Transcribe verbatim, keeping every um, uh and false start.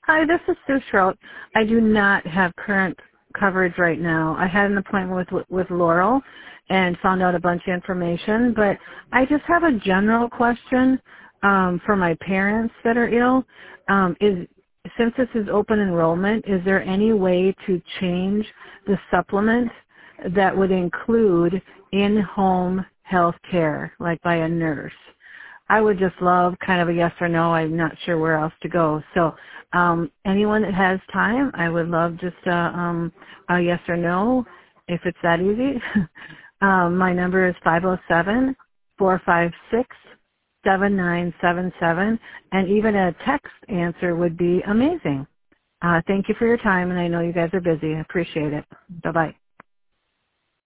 Hi, this is Sue Schroet. I do not have current coverage right now. I had an appointment with with Laurel and found out a bunch of information, but I just have a general question um, for my parents that are ill. Um, is since this is open enrollment, is there any way to change the supplement that would include in-home health care, like by a nurse? I would just love kind of a yes or no. I'm not sure where else to go. So um, anyone that has time, I would love just a, um, a yes or no, if it's that easy. um, my number is five oh seven, four five six, seven nine seven seven, and even a text answer would be amazing. Uh, thank you for your time, and I know you guys are busy. I appreciate it. Bye-bye.